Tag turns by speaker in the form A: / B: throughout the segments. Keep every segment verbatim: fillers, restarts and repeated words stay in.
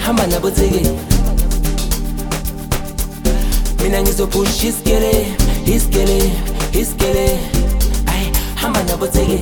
A: hamba nabo tseke. Mina ngizopush iskele, iskele, iskele. Ay, hamba nabo tseke.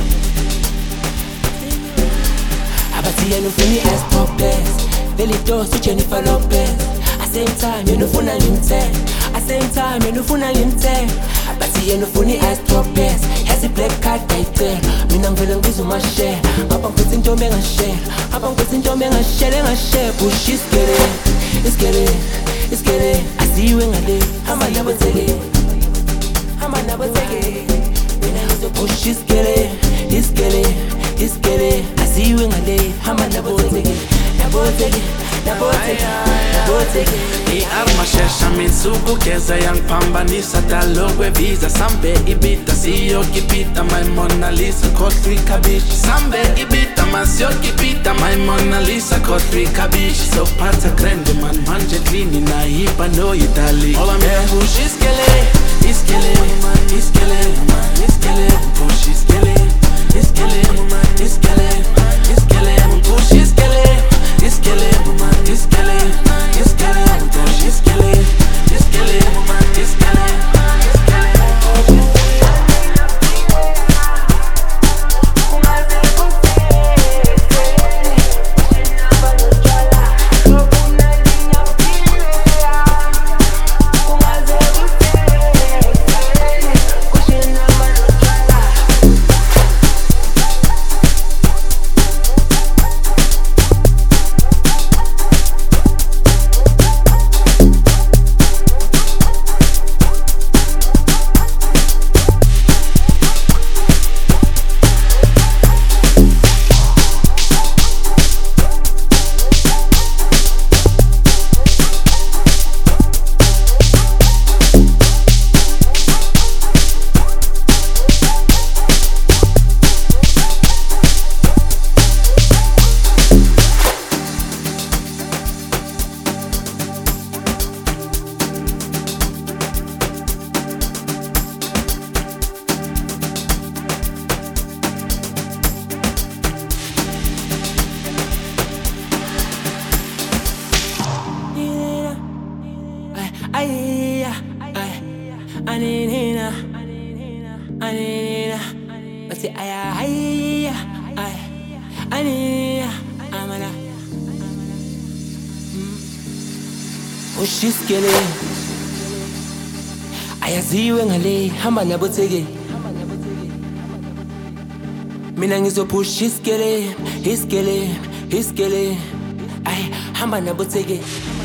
A: Abathi yena ufuni as Topaz, Leli Doss uJennifer Lopez. At same time yena ufuna ngimthe, at same time yena ufuna ngimthe. Abathi yena ufuni as Topaz, yazi black card ayicela. Mina ngivele ngibiza umashare, ngapha ngiphethe intombi engashare, ngapha ngiphethe intombi engashare engashare. Push iskele, iskele, iskele. Asiwe ngale, hamba nabo tseke, hamba nabo tseke. Mina ngizopush iskele, iskele, iskele. Asiwe ngale, hamba nabo tseke, nabo tseke, nabo tseke, nabo tseke.
B: I-arma shesha minsuku geza yangiphambanisa dalokwe visa sambe ibita siyokipita my Mona Lisa khohlwa ikhabishi sambe ibita masiyokipita my Mona Lisa khohlwa ikhabishi sophatha grande man manje clean nayiba noyidali ola mina push iskele iskele iskele iskele push iskele iskele iskele iskele push iskele iskele iskele iskele push iskele iskele iskele
A: Ay, ay, anina, anina. Basi ay, ay, ay, anina, amana. Push iskele, ayaziwe ngale, hamba nabo tseke. Mina ngizopush iskele, iskele, iskele. Ay, hamba nabo tseke.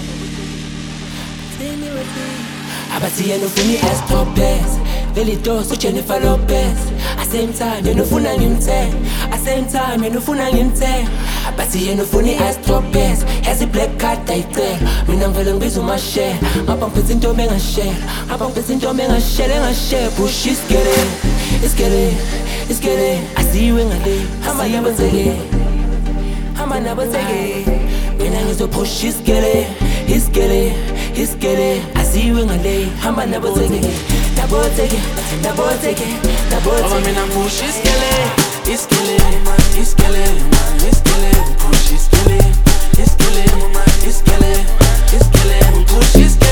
A: Abathi yena ufuni as Topaz, Leli Doss uJennifer Lopez. At same time yena ufuna ngimthe, at same time yena ufuna ngimthe. Abathi yena ufuni as Topaz, yazi black card ayicela. Mina ngivele ngibiza umashare, ngapha ngiphethe intombi engashare, ngapha ngiphethe intombi engashare engashare. Push iskele, iskele, iskele. Asiwe ngale, hamba nabo tseke, hamba nabo tseke. Mina ngizopush iskele, iskele, iskele. Asiwe ngale, hamba nabo tseke, nabo tseke, nabo tseke, nabo
B: ola
A: tseke.
B: mina push iskele iskele iskele iskele push iskele iskele iskele iskele push iskele